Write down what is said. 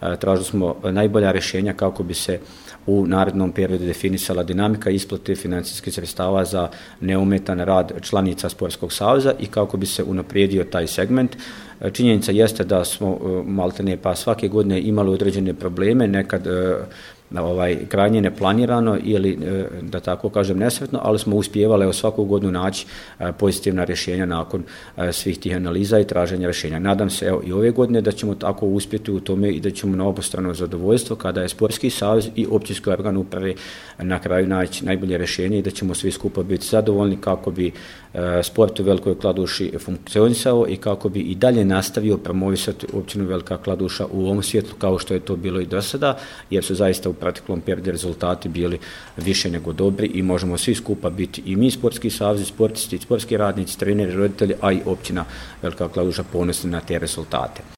tražili smo najbolja rješenja kako bi se u narednom periodu definisala dinamika isplate financijskih sredstava za neometan rad članica Sportskog saveza i kako bi se unaprijedio taj segment. Činjenica jeste da smo maltene pa svake godine imali određene probleme, nekad krajnje neplanirano ili da tako kažem nesretno, ali smo uspijevali svaku godinu naći pozitivna rješenja nakon svih tih analiza i traženja rješenja. Nadam se i ove godine da ćemo tako uspjeti u tome i da ćemo na obostrano zadovoljstvo kada je Sportski savez i općinski organ uprave na kraju naći najbolje rješenje i da ćemo svi skupa biti zadovoljni kako bi sport u Velikoj Kladuši funkcionisao i kako bi i dalje nastavio promovisati općinu Velika Kladuša u ovom svijetlu kao što je to bilo i do sada, jer su zaista u proteklom periodu rezultati bili više nego dobri i možemo svi skupa biti i mi Sportski savez, sportisti, sportski radnici, treneri, roditelji, a i općina Velika Kladuša ponosni na te rezultate.